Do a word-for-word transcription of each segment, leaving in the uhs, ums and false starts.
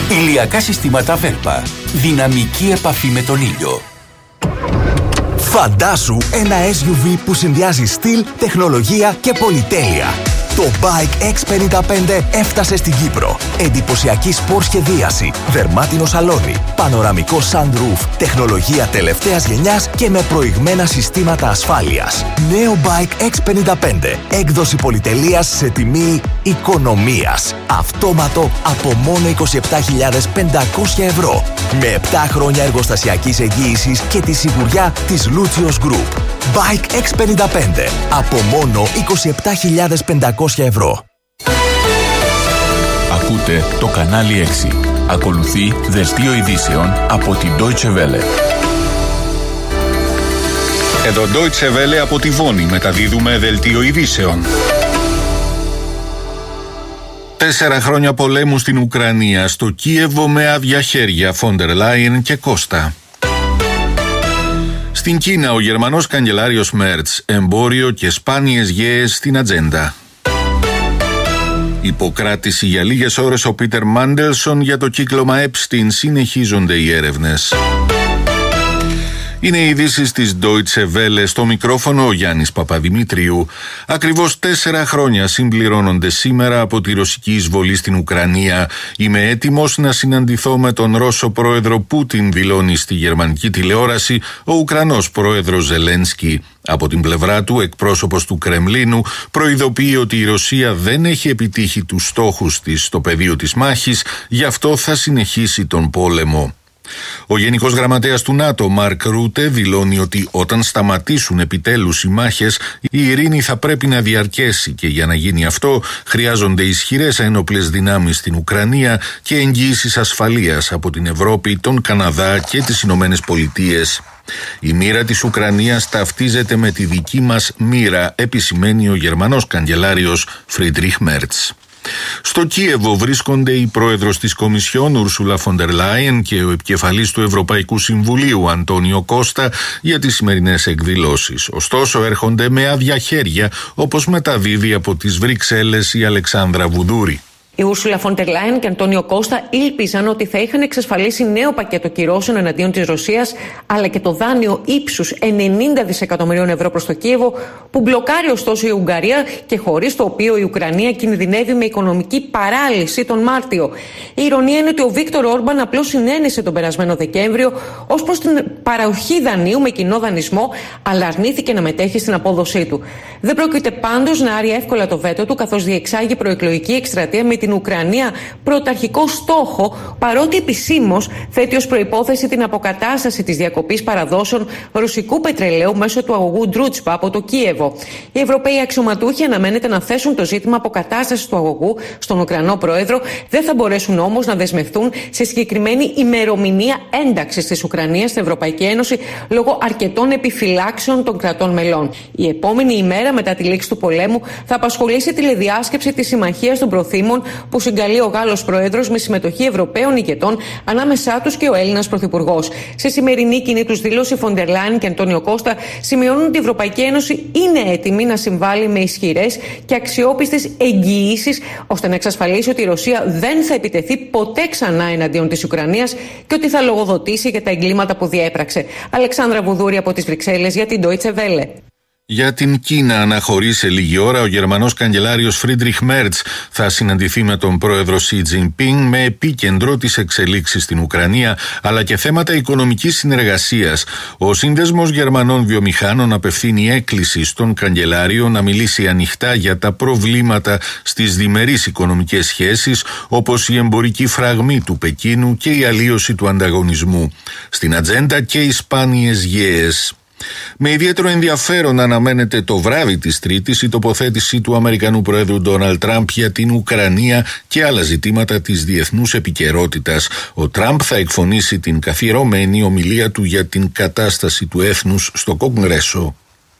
Ηλιακά συστήματα Βέρπα. Δυναμική επαφή με τον ήλιο. Φαντάσου ένα ες γιου βι που συνδυάζει στυλ, τεχνολογία και πολυτέλεια. Το Bike εξ πενήντα πέντε έφτασε στην Κύπρο. Εντυπωσιακή σπορ σχεδίαση, δερμάτινο σαλόνι, πανοραμικό sunroof, τεχνολογία τελευταίας γενιάς και με προηγμένα συστήματα ασφάλειας. Νέο Bike εξ πενήντα πέντε. Έκδοση πολυτελείας σε τιμή οικονομίας. Αυτόματο από μόνο είκοσι επτά χιλιάδες πεντακόσια ευρώ. Με επτά χρόνια εργοστασιακής εγγύησης και τη σιγουριά της Lucius Group. Bike εξ πενήντα πέντε. Από μόνο είκοσι επτά χιλιάδες πεντακόσια ευρώ. Ακούτε το κανάλι έξι. Ακολουθεί δελτίο ειδήσεων από την Deutsche Welle. Εδώ Deutsche Welle από τη Βόνη μεταδίδουμε δελτίο ειδήσεων. Τέσσερα χρόνια πολέμου στην Ουκρανία, στο Κίεβο με άδεια χέρια, Φόντερ Λάιεν και Κώστα. Στην Κίνα, ο Γερμανός καγκελάριος Μέρτς, εμπόριο και σπάνιες γέες στην ατζέντα. Υποκράτηση για λίγες ώρες ο Πίτερ Μάντελσον για το κύκλωμα Έπστιν, συνεχίζονται οι έρευνες. Είναι οι ειδήσεις της Deutsche Welle, στο μικρόφωνο ο Γιάννης Παπαδημήτριου. Ακριβώς τέσσερα χρόνια συμπληρώνονται σήμερα από τη ρωσική εισβολή στην Ουκρανία. Είμαι έτοιμος να συναντηθώ με τον Ρώσο πρόεδρο Πούτιν, δηλώνει στη γερμανική τηλεόραση ο Ουκρανός πρόεδρος Ζελένσκι. Από την πλευρά του, εκπρόσωπος του Κρεμλίνου προειδοποιεί ότι η Ρωσία δεν έχει επιτύχει τους στόχους της στο πεδίο της μάχης, γι' αυτό θα συνεχίσει τον πόλεμο. Ο Γενικός Γραμματέας του ΝΑΤΟ, Μαρκ Ρούτε, δηλώνει ότι όταν σταματήσουν επιτέλους οι μάχες, η ειρήνη θα πρέπει να διαρκέσει και για να γίνει αυτό χρειάζονται ισχυρές ένοπλες δυνάμεις στην Ουκρανία και εγγύησεις ασφαλείας από την Ευρώπη, τον Καναδά και τις Ηνωμένες Πολιτείες. Η μοίρα της Ουκρανίας ταυτίζεται με τη δική μας μοίρα, επισημαίνει ο Γερμανός καγκελάριος Φρίντριχ Μέρτς. Στο Κίεβο βρίσκονται η πρόεδρος της Κομισιόν Ούρσουλα Φόντερ Λάιεν και ο επικεφαλής του Ευρωπαϊκού Συμβουλίου Αντώνιο Κώστα για τις σημερινές εκδηλώσεις. Ωστόσο έρχονται με άδεια χέρια, όπως μεταδίδει από τις Βρυξέλλες η Αλεξάνδρα Βουδούρη. Η Ούρσουλα Φόντερ Λάιεν και Αντώνιο Κώστα ήλπιζαν ότι θα είχαν εξασφαλίσει νέο πακέτο κυρώσεων εναντίον της Ρωσίας, αλλά και το δάνειο ύψους ενενήντα δισεκατομμυρίων ευρώ προς το Κίεβο, που μπλοκάρει ωστόσο η Ουγγαρία και χωρίς το οποίο η Ουκρανία κινδυνεύει με οικονομική παράλυση τον Μάρτιο. Η ηρωνία είναι ότι ο Βίκτορ Όρμπαν απλώς συνένεσε τον περασμένο Δεκέμβριο ως προς την παροχή δανείου με κοινό δανεισμό, αλλά αρνήθηκε να μετέχει στην απόδοσή του. Δεν πρόκειται πάντως να άρει εύκολα το βέτο του, καθώς διεξάγει προεκλογική εκστρατεία με την Ουκρανία πρωταρχικό στόχο, παρότι επισήμως θέτει ως προϋπόθεση την αποκατάσταση της διακοπής παραδόσεων ρωσικού πετρελαίου μέσω του αγωγού Ντρούτσπα από το Κίεβο. Οι Ευρωπαίοι αξιωματούχοι αναμένεται να θέσουν το ζήτημα αποκατάστασης του αγωγού στον Ουκρανό πρόεδρο, δεν θα μπορέσουν όμως να δεσμευτούν σε συγκεκριμένη ημερομηνία ένταξης της Ουκρανίας στην Ευρωπαϊκή Ένωση λόγω αρκετών επιφυλάξεων των κρατών μελών. Η επόμενη ημέρα μετά τη λήξη του πολέμου θα απασχολήσει τηλεδιάσκεψη της Συμμαχίας των Προθήμων που συγκαλεί ο Γάλλος Πρόεδρος με συμμετοχή Ευρωπαίων ηγετών, ανάμεσά τους και ο Έλληνας Πρωθυπουργός. Σε σημερινή κοινή τους δήλωση, Φόντερ Λάιεν και Αντώνιο Κώστα σημειώνουν ότι η Ευρωπαϊκή Ένωση είναι έτοιμη να συμβάλλει με ισχυρές και αξιόπιστες εγγυήσεις ώστε να εξασφαλίσει ότι η Ρωσία δεν θα επιτεθεί ποτέ ξανά εναντίον της Ουκρανίας και ότι θα λογοδοτήσει για τα εγκλήματα που διέπραξε. Αλεξάνδρα Βουδούρη από τις Βρυξέλλες για την Deutsche Welle. Για την Κίνα αναχωρεί σε λίγη ώρα ο Γερμανός καγκελάριος Φρίντριχ Μέρτς θα συναντηθεί με τον πρόεδρο Σι Τζινπίνγκ με επίκεντρο τις εξελίξεις στην Ουκρανία αλλά και θέματα οικονομικής συνεργασίας. Ο Σύνδεσμος Γερμανών Βιομηχάνων απευθύνει έκκληση στον καγκελάριο να μιλήσει ανοιχτά για τα προβλήματα στις διμερείς οικονομικές σχέσεις, όπως η εμπορική φραγμή του Πεκίνου και η αλλίωση του ανταγωνισμού. Στην ατζέντα και οι σπάνιες γέες. Με ιδιαίτερο ενδιαφέρον αναμένεται το βράδυ της Τρίτης η τοποθέτηση του Αμερικανού Προέδρου Ντόναλντ Τραμπ για την Ουκρανία και άλλα ζητήματα της διεθνούς επικαιρότητας. Ο Τραμπ θα εκφωνήσει την καθιερωμένη ομιλία του για την κατάσταση του έθνους στο Κογκρέσο.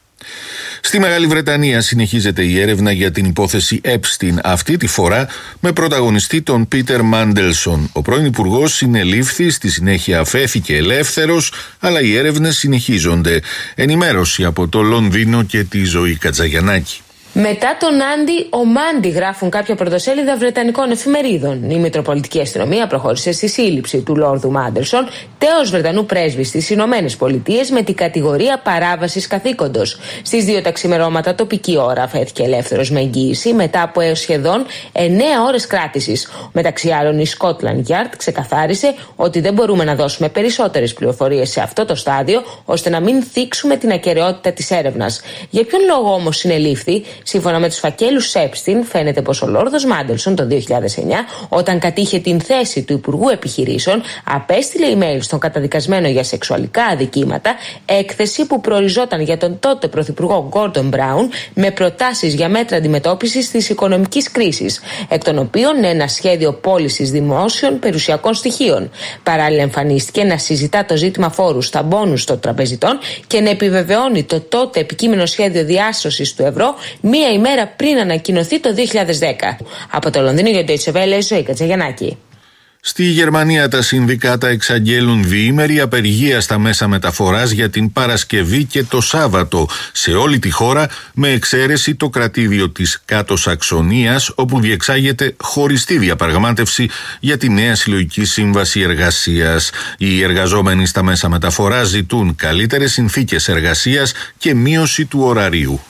Στη Μεγάλη Βρετανία συνεχίζεται η έρευνα για την υπόθεση Έπστιν, αυτή τη φορά με πρωταγωνιστή τον Πίτερ Μάντελσον. Ο πρώην υπουργός συνελήφθη, στη συνέχεια αφέθηκε ελεύθερος, αλλά οι έρευνες συνεχίζονται. Ενημέρωση από το Λονδίνο και τη Ζωή Κατζαγιαννάκη. Μετά τον Άντι, ο Μάντι, γράφουν κάποια πρωτοσέλιδα βρετανικών εφημερίδων. Η Μητροπολιτική Αστυνομία προχώρησε στη σύλληψη του Λόρδου Μάντερσον, τέος Βρετανού πρέσβη στις Ηνωμένες Πολιτείες, με την κατηγορία παράβασης καθήκοντος. Στις δύο τα ξημερώματα τοπική ώρα αφέθηκε ελεύθερος με εγγύηση μετά από έως σχεδόν εννέα ώρες κράτησης. Μεταξύ άλλων, η Scotland Yard ξεκαθάρισε ότι δεν μπορούμε να δώσουμε περισσότερες πληροφορίες σε αυτό το στάδιο, ώστε να μην θίξουμε την ακεραιότητα της έρευνας. Για ποιον λόγο όμως συνελήφθη? Σύμφωνα με τους φακέλους Epstein, φαίνεται πως ο Λόρδος Μάντερσον το δύο χιλιάδες εννέα, όταν κατήχε την θέση του Υπουργού Επιχειρήσεων, απέστειλε email στον καταδικασμένο για σεξουαλικά αδικήματα, έκθεση που προοριζόταν για τον τότε Πρωθυπουργό Gordon Brown, με προτάσεις για μέτρα αντιμετώπισης της οικονομικής κρίσης, εκ των οποίων ένα σχέδιο πώλησης δημόσιων περιουσιακών στοιχείων. Παράλληλα, εμφανίστηκε να συζητά το ζήτημα φόρου στα μπόνους των τραπεζιτών και να επιβεβαιώνει το τότε επικείμενο σχέδιο διάσωσης του ευρώ μία ημέρα πριν ανακοινωθεί το δύο χιλιάδες δέκα. Από το Λονδίνο για το Deutsche Welle, Ζωή Κατσαγιαννάκη. Στη Γερμανία τα συνδικάτα εξαγγέλουν διήμερη απεργία στα μέσα μεταφοράς για την Παρασκευή και το Σάββατο σε όλη τη χώρα, με εξαίρεση το κρατήδιο της Κάτω Σαξονίας, όπου διεξάγεται χωριστή διαπραγμάτευση για τη νέα συλλογική σύμβαση εργασίας. Οι εργαζόμενοι στα μέσα μεταφοράς ζητούν καλύτερες συνθήκες εργασίας και μείωση του ωραρίου.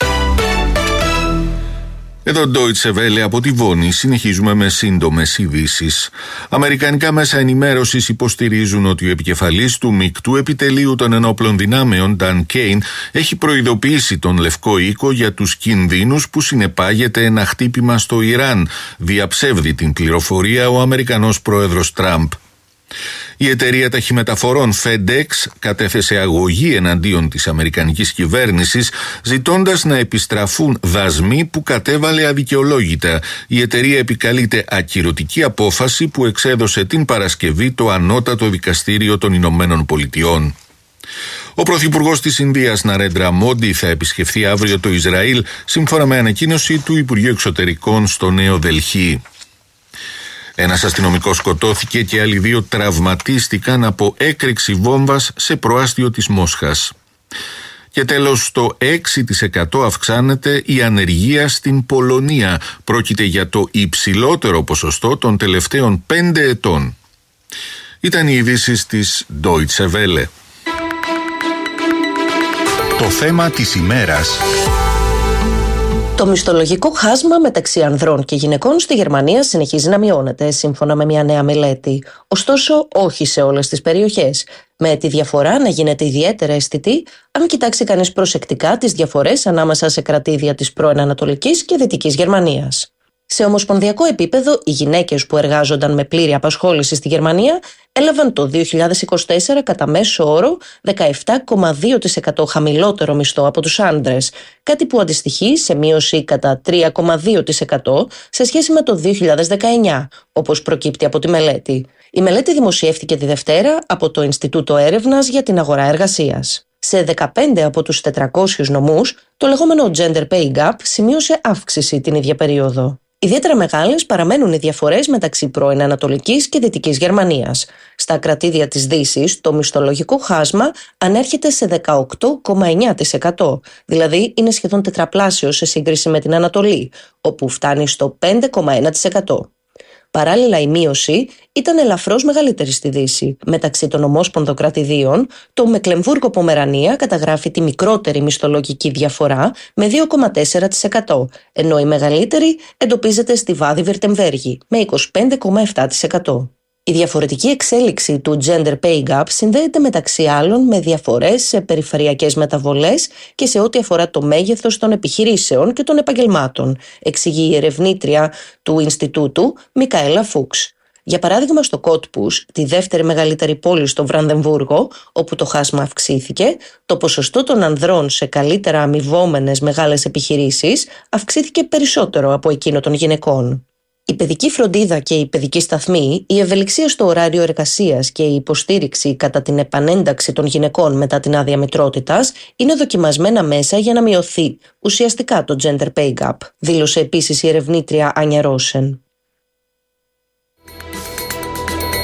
Εδώ Deutsche Welle από τη Βόνη, συνεχίζουμε με σύντομες ειδήσεις. Αμερικανικά μέσα ενημέρωσης υποστηρίζουν ότι ο επικεφαλής του μεικτού επιτελείου των ενόπλων δυνάμεων, Dan Kane, έχει προειδοποιήσει τον Λευκό Οίκο για τους κινδύνους που συνεπάγεται ένα χτύπημα στο Ιράν. Διαψεύδει την πληροφορία ο Αμερικανός πρόεδρος Τραμπ. Η εταιρεία ταχυμεταφορών FedEx κατέθεσε αγωγή εναντίον της αμερικανικής κυβέρνησης, ζητώντας να επιστραφούν δασμοί που κατέβαλε αδικαιολόγητα. Η εταιρεία επικαλείται ακυρωτική απόφαση που εξέδωσε την Παρασκευή το Ανώτατο Δικαστήριο των Ηνωμένων Πολιτειών. Ο Πρωθυπουργός της Ινδίας, Ναρέντρα Μόντι, θα επισκεφθεί αύριο το Ισραήλ, σύμφωνα με ανακοίνωση του Υπουργείου Εξωτερικών στο Νέο Δελχή. Ένας αστυνομικός σκοτώθηκε και άλλοι δύο τραυματίστηκαν από έκρηξη βόμβας σε προάστιο της Μόσχας. Και τέλος, στο έξι τοις εκατό αυξάνεται η ανεργία στην Πολωνία. Πρόκειται για το υψηλότερο ποσοστό των τελευταίων πέντε ετών. Ήταν οι ειδήσεις της Deutsche Welle. Το θέμα της ημέρας. Το μισθολογικό χάσμα μεταξύ ανδρών και γυναικών στη Γερμανία συνεχίζει να μειώνεται, σύμφωνα με μια νέα μελέτη. Ωστόσο, όχι σε όλες τις περιοχές, με τη διαφορά να γίνεται ιδιαίτερα αισθητή αν κοιτάξει κανείς προσεκτικά τις διαφορές ανάμεσα σε κρατήδια της πρώην Ανατολικής και Δυτικής Γερμανίας. Σε ομοσπονδιακό επίπεδο, οι γυναίκες που εργάζονταν με πλήρη απασχόληση στη Γερμανία έλαβαν το δύο χιλιάδες είκοσι τέσσερα κατά μέσο όρο δεκαεπτά κόμμα δύο τοις εκατό χαμηλότερο μισθό από τους άντρες, κάτι που αντιστοιχεί σε μείωση κατά τρία κόμμα δύο τοις εκατό σε σχέση με το δύο χιλιάδες δεκαεννιά, όπως προκύπτει από τη μελέτη. Η μελέτη δημοσιεύτηκε τη Δευτέρα από το Ινστιτούτο Έρευνας για την Αγορά Εργασίας. Σε δεκαπέντε από τους τετρακόσιους νομούς, το λεγόμενο gender pay gap σημείωσε αύξηση την ίδια περίοδο. Ιδιαίτερα μεγάλες παραμένουν οι διαφορές μεταξύ πρώην Ανατολικής και Δυτικής Γερμανίας. Στα κρατήδια της Δύσης, το μισθολογικό χάσμα ανέρχεται σε δεκαοκτώ κόμμα εννέα τοις εκατό, δηλαδή είναι σχεδόν τετραπλάσιο σε σύγκριση με την Ανατολή, όπου φτάνει στο πέντε κόμμα ένα τοις εκατό. Παράλληλα, η μείωση ήταν ελαφρώς μεγαλύτερη στη Δύση. Μεταξύ των ομόσπονδων κρατηδίων, το Μεκλεμβούργο-Πομερανία καταγράφει τη μικρότερη μισθολογική διαφορά με δύο κόμμα τέσσερα τοις εκατό, ενώ η μεγαλύτερη εντοπίζεται στη Βάδη-Βιρτεμβέργη με είκοσι πέντε κόμμα επτά τοις εκατό. Η διαφορετική εξέλιξη του gender pay gap συνδέεται μεταξύ άλλων με διαφορές σε περιφερειακές μεταβολές και σε ό,τι αφορά το μέγεθος των επιχειρήσεων και των επαγγελμάτων, εξηγεί η ερευνήτρια του Ινστιτούτου Μικαέλα Φούξ. Για παράδειγμα, στο Κότπους, τη δεύτερη μεγαλύτερη πόλη στο Βρανδεμβούργο, όπου το χάσμα αυξήθηκε, το ποσοστό των ανδρών σε καλύτερα αμοιβόμενες μεγάλες επιχειρήσεις αυξήθηκε περισσότερο από εκείνο των γυναικών. Η παιδική φροντίδα και η παιδική σταθμή, η ευελιξία στο ωράριο εργασίας και η υποστήριξη κατά την επανένταξη των γυναικών μετά την άδεια μητρότητας είναι δοκιμασμένα μέσα για να μειωθεί ουσιαστικά το gender pay gap, δήλωσε επίσης η ερευνήτρια Άνια Ρόσεν.